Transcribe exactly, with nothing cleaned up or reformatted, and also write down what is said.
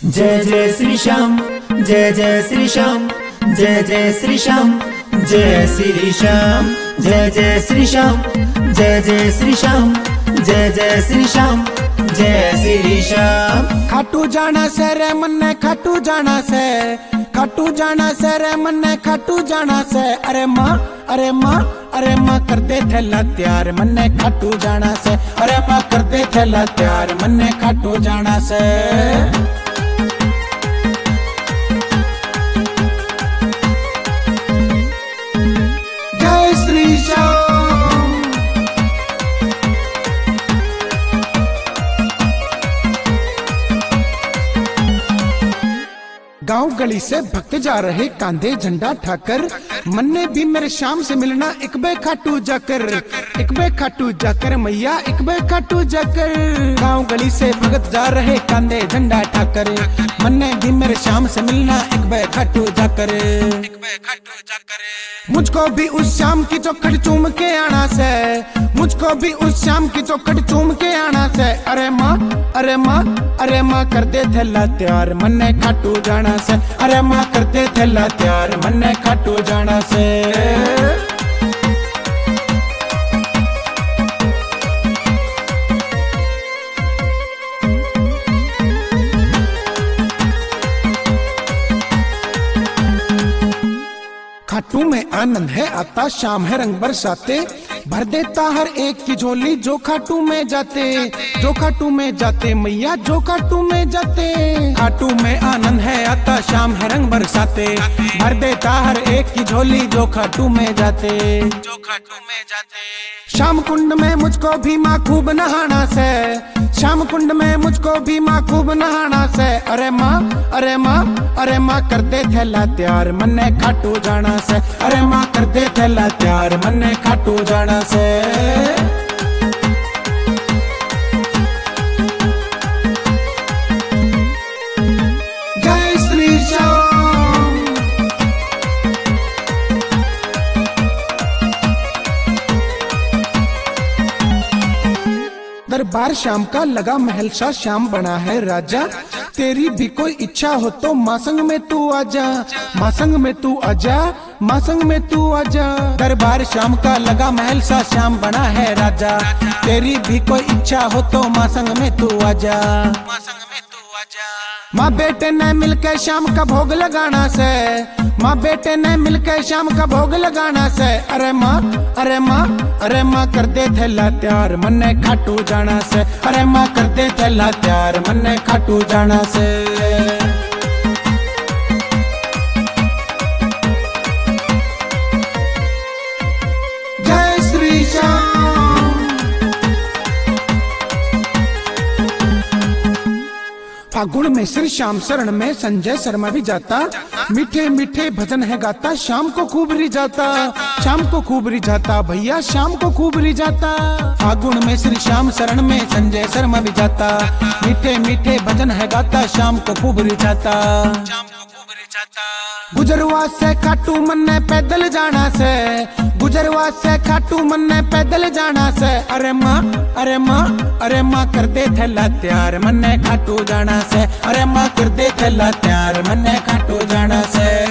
जय जय श्री श्याम, जय जय श्री श्याम, जय जय श्री श्याम, जय श्री श्याम, जय जय श्री श्याम, जय जय श्री श्याम, जय जय श्री श्याम, जय श्री श्याम। खाटू जाना से रे मन्ने खाटू जाना से, खाटू जाना से रे मन्ने खाटू जाना से। अरे माँ अरे माँ अरे माँ करते थे ला त्यार मन्ने खाटू जाना से। अरे माँ करते थे ला त्यार मन्ने खाटू जाना से। जय श्री श्याम। गांव गली से भक्त जा रहे कांधे झंडा ठाकर, मन्ने भी मेरे शाम से मिलना एक बे खाटू जाकर, एक बे खाटू जाकर मैया एक बे खाटू जाकर। गांव गली से भक्त जा रहे कांधे झंडा ठाकर, मन्ने भी मेरे शाम से मिलना एक बे खाटू जाकर, एक बे खाटू जाकर। मुझको भी उस शाम की चौखट चूम के आना से, मुझको भी उस शाम की चौखट चूम के आना से। अरे माँ अरे माँ अरे माँ करते थे ला त्यार मन्ने खाटू जाना से। अरे माँ करते थे ला त्यार मन्ने खाटू जाना से। खाटू में आनंद है आता, शाम है रंग बरसाते, भर देता हर एक की झोली जो खाटू में जाते, जो खाटू में जाते मैया जो खाटू में जाते। खाटू में आनंद है आता, शाम है रंग बरसाते, भर देता हर एक की झोली जो खाटू में जाते, जो खाटू में जाते। शाम कुंड में मुझको भी माँ खूब नहाना से, शाम कुंड में मुझको भी माँ खूब नहाना से। अरे माँ अरे माँ अरे माँ करते थे ला त्यार मन्ने खाटू जाना से। अरे माँ करते थे ला त्यार मन्ने खाटू जाना से। जय श्री श्याम। दरबार श्याम का लगा महल सा, श्याम बना है राजा। तेरी भी कोई इच्छा हो तो माँ संग में तू आजा, माँ संग में तू आजा, माँ संग में तू आजा। दरबार श्याम का लगा महल सा, श्याम बना है राजा। तेरी भी कोई इच्छा हो तो माँ संग में तू आजा, माँ संग में तू आजा। माँ बेटे ने मिलकर शाम का भोग लगाना से, माँ बेटे ने मिलकर शाम का भोग लगाना से। अरे माँ अरे माँ अरे माँ करते थे ला त्यार मन्ने खाटू जाना से। अरे माँ करते थे ला त्यार मन्ने खाटू जाना से। जय श्री श्याम। फागुन में श्री श्याम शरण में संजय शर्मा भी जाता, मीठे मीठे भजन है गाता, शाम को खूब रिझाता, शाम को खूब रिझाता भैया शाम को खूब रिझाता। फागुन में श्री श्याम शरण में संजय शर्मा भी जाता, मीठे मीठे भजन है गाता, शाम को खूब रिझाता, शाम को खूब रिझाता। गुजरवा से खाटू मन्ने पैदल जाना से, गुजरवा से खाटू मन्ने पैदल जाना से। अरे माँ अरे माँ अरे माँ करते थे ला त्यार मन्ने खाटू जाना से। अरे माँ करते थे ला त्यार मन्ने खाटू जाना से।